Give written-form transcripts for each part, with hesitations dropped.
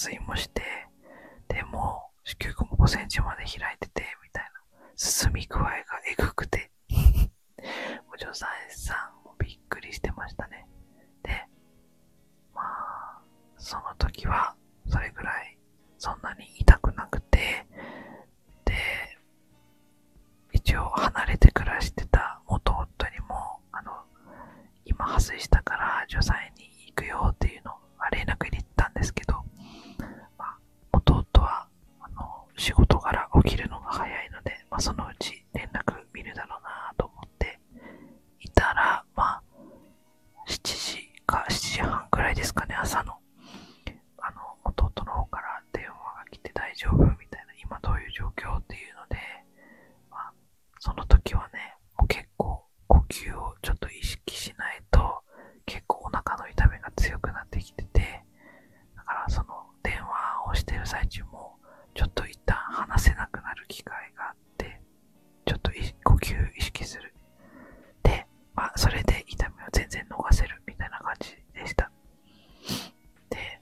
水もして、で、もう、子宮口も5センチまで開いてて、みたいな。進み具合がえぐくて。助産師さんもびっくりしてましたね。で、まあ、その時は、それぐらい、そんなに痛くなくて、で、一応離れて暮らしてた元夫にも、今破水したから助産院に行くよっていうのを連絡入れてたんですけど、まあ、元夫は、仕事柄起きるのが早いので、まあ、そのうち連絡見るだろうなと思っていたら、まあ、7時か7時半くらいですかね、朝の。弟の方から電話が来て大丈夫みたいな、今どういう状況っていうので、まあ、その時はね、もう結構呼吸をちょっと意識しないと、結構お腹の痛みが強くなってきてて、だからその電話をしてる最中も、ちょっと一旦話せなくなる機会があって、ちょっと呼吸意識する。で、まあ、それで痛みを全然逃せるみたいな感じでした。で、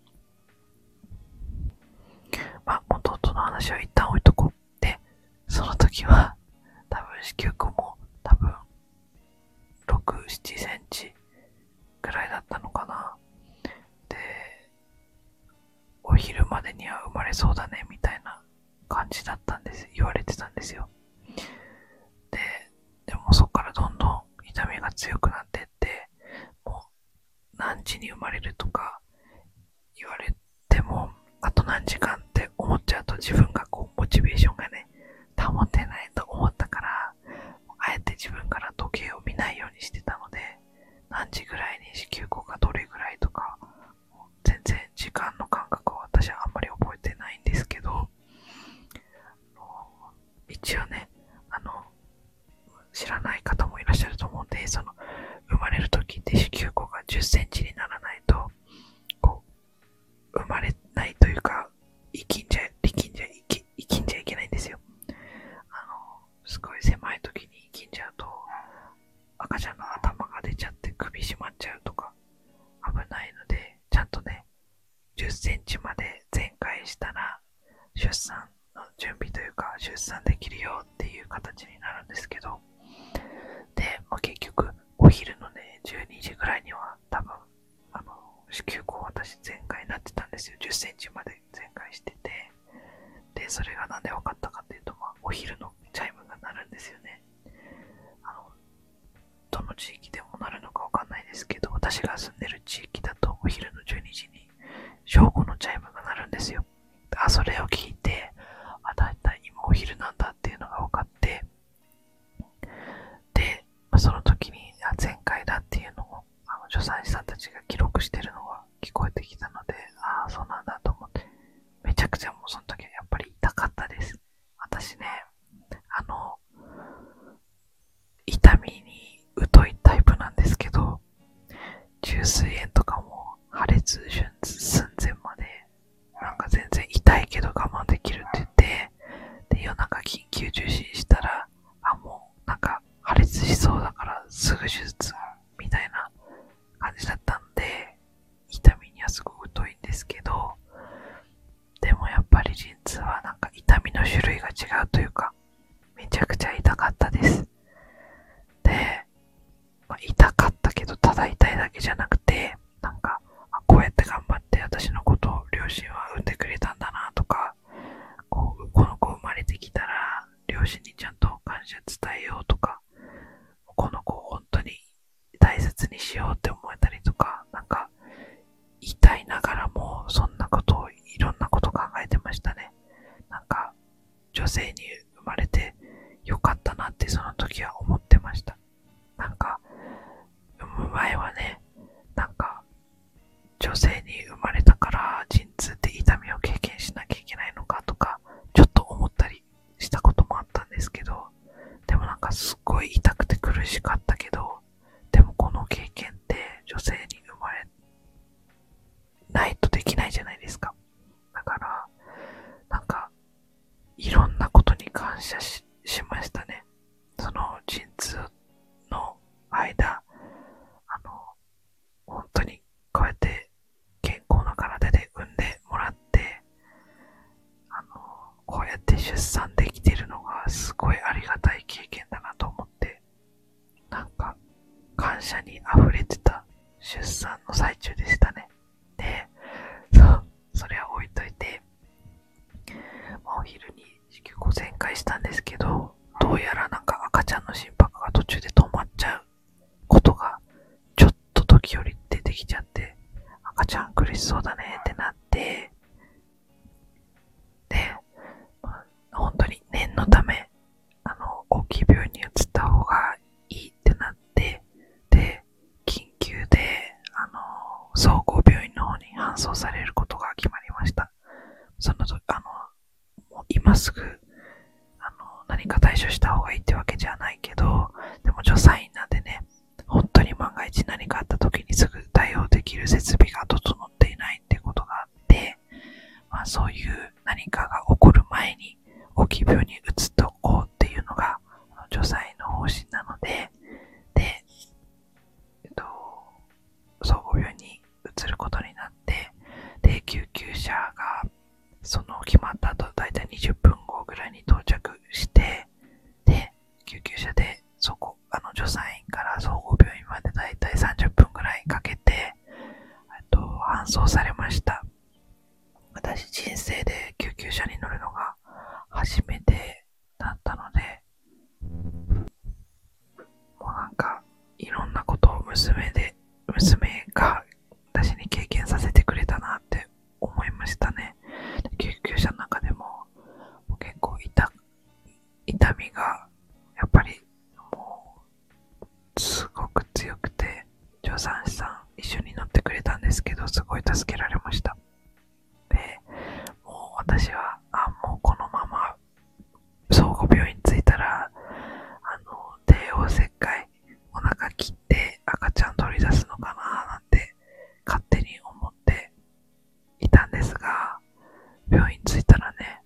まあ、元々の話は一旦置いとこう。で、その時は、多分子宮口も多分、6、7センチくらいだったのかな。で、お昼までには生まれそうだね、みたいな感じだったんです。言われてたんですよ。でもそこからどんどん痛みが強くなってって、もう何時に生まれるとか言われても、あと何時間って思っちゃうと自分がこうモチベーションがね、保てないと思ったから、あえて自分から時計を見ないようにしてたので、何時ぐらいに子宮口がどれぐらいとか、全然時間の感覚を私はあんまり覚えてないんですけど、一応ね、知らない方もいらっしゃると思うんで、生まれる時って子宮口が10センチにならないと、こう、生まれないというか、生きんじゃいけないんですよ。すごい狭い時に生きんじゃうと、赤ちゃんの頭が出ちゃって首絞まっちゃうとか、危ないので、ちゃんとね、10センチまで全開したら、出産の準備というか、出産できるよっていう形になるんですけど、で、まあ、結局、お昼のね、12時ぐらいには多分、子宮口私全開になってたんですよ。10センチまで全開してて。で、それがなんで分かったかっていうと、まあ、お昼のチャイムが鳴るんですよね。どの地域でも鳴るのか分かんないですけど、私が住んでる地域だとお昼の12時に正午のチャイムが鳴るんですよ。それを聞いて、だいたい今お昼なんだっていうのが分かって、で、その時に前回だっていうのを助産師さんたちが記録してるのが聞こえてきたので、そうなんだと思って、めちゃくちゃもうその時はやっぱり痛かったです。私ね、痛みに疎いタイプなんですけど、虫垂炎とかも破裂寸前まで、なんか全然痛いけど我慢できるって言って、で、夜中緊急受診したら、もうなんか破裂しそうだからすぐ手術みたいな感じだったんで、痛みにはすごく疎いんですけど、でもやっぱり陣痛はなんか痛みの種類が違うというか、めちゃくちゃ痛かったです。で、痛かったけどただ痛いだけじゃなくて、なんか、こうやって頑張って私のことを両親は産んでくれたんだなとか、この子生まれてきたら両親にちゃんと感謝伝えようとか、この子を本当に大切にしようって思えたりとか、なんか痛いながらもそんなことをいろんなこと考えてましたね。なんか女性に生まれてよかったなってその時は思ってました。なんか産む前はね、なんか女性に生まれたから陣痛って痛みを経験しなきゃいけないのかとかちょっと思ったりしたこともあったんですけど、でもなんかすっごい痛くて苦しかったけど、でもこの経験って女性に生まれないとできないじゃないですか。だからなんかいろんなことに感謝しましたね。その陣痛の間、本当にこうやって健ゃん苦しそうだねってなって、で、本当に念のため、大きい病院に移った方がいいってなって、で、緊急で、総合病院の方に搬送されることが決まりました。そのと、もう今すぐ、何か対処した方がいいってわけじゃないけど、でも助産院なんでね、本当に万が一何かあった時にすぐ対応できる設備が整っていないってことがあって、まあそういう何かが起こる前に大きい病院に移っておこうっていうのが助産院の方針なので、で、総合病院に移ることになって、で、救急車がその決まった後だいたい20分後ぐらいに到着して、で、救急車で助産院から総合病院までだいたい30分ぐらいかけて、搬送されました。私人生で救急車に乗るのが初めてだったので、もうなんかいろんなことを娘が私に経験させてくれたなって思いましたね。救急車の中でも結構痛みがやっぱりもうすごく強くて、助産師さん一緒に乗ってくれたんですけど、すごい助けられました。で、もう私はもうこのまま総合病院に着いたら帝王切開、お腹切って赤ちゃん取り出すのかななんて勝手に思っていたんですが、病院着いたらね、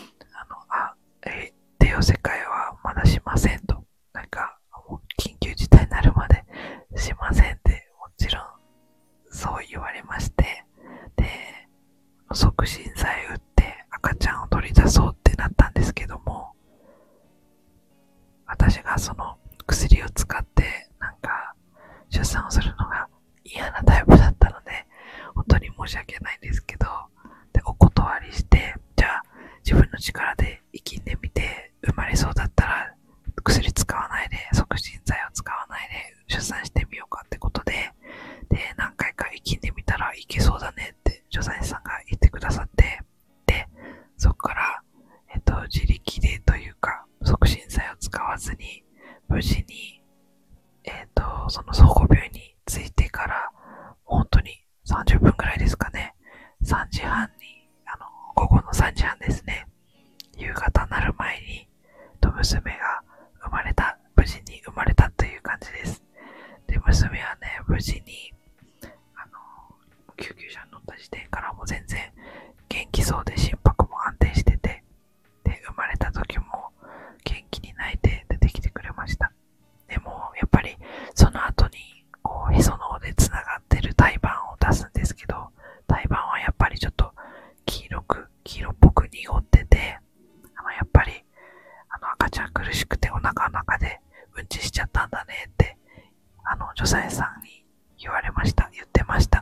帝王切開はまだしませんと、なんかもう緊急事態になるまでしませんってもちろんそう言われまして、で、促進剤打って赤ちゃんを取り出そうってなったんですけども、私がその薬を使ってなんか出産をするのが嫌なタイプだったので、本当に申し訳ないんですけど、で、お断りして、じゃあ自分の力で生きんでみて、生まれそうだったら薬使わないで、促進剤を使わないで出産してみようかってことで、で、何回か生きんでみたらいけそうだねって助産師さんが言ってくださって、で、そこから、自力でというか、促進剤を使わずに、無事に、その総合病院に着いてから、本当に30分くらいですかね。3時半に、午後の3時半ですね。夕方になる前に、娘が無事に生まれたという感じです。で、娘はね、無事に、救急車に乗った時点からも全然元気そうで心拍も安定してて、で、生まれた時も元気に泣いて出てきてくれました。でも、やっぱりその後に、へその緒で繋がってる胎盤を出すんですけど、胎盤はやっぱりちょっと黄色っぽく濁ってて、やっぱり、赤ちゃん苦しくてお腹の中でうんちしちゃったんだねって、助産師さんに言ってました。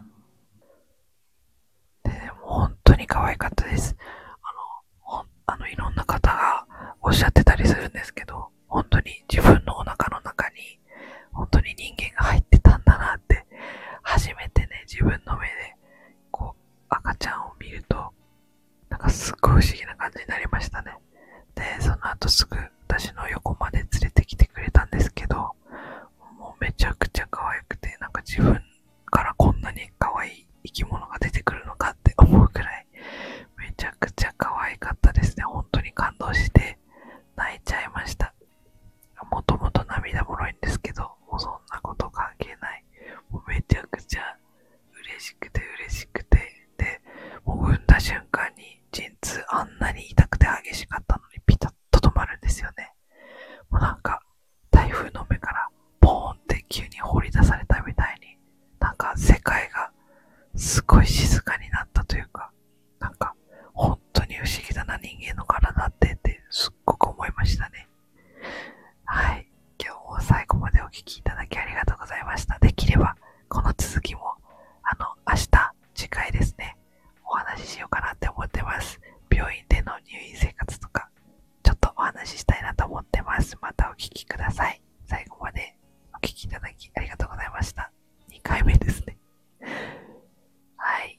で、も本当に可愛かったです。いろんな方がおっしゃってたりするんですけど、本当に自分のお腹の中に本当に人間が入ってたんだなって、初めてね、自分の目で赤ちゃんを見ると、なんかすっごい不思議な感じになりましたね。で、その後すぐ私の横まで連れてきてくれたんですけど、もうめちゃくちゃ可愛くて、なんか自分からこんなに可愛い生き物が出てくるのかって思うくらい、めちゃくちゃ可愛かったですね。本当に感動して泣いちゃいました。もともと涙もろいんですけど、もうそんなこと関係ない。もうめちゃくちゃ嬉しくて、で、もう産んだ瞬間に陣痛あんなに痛くて激しかったのにピタッと止まるんですよね。もうなんか台風の目からポーンって急に放り出されたみたいに、なんか世界がすごい静かになったというか、なんか本当に不思議だな人間の体ってすっごく思いましたね。はい。今日も最後までお聞きいただきありがとうございました。できればこの続きも明日次回ですね、お話ししようかなって思ってます。病院での入院生活とかちょっとお話ししたいなと思ってます。またお聞きください。最後までお聞きいただきありがとうございました。2回目ですね。はい。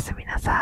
すみなさ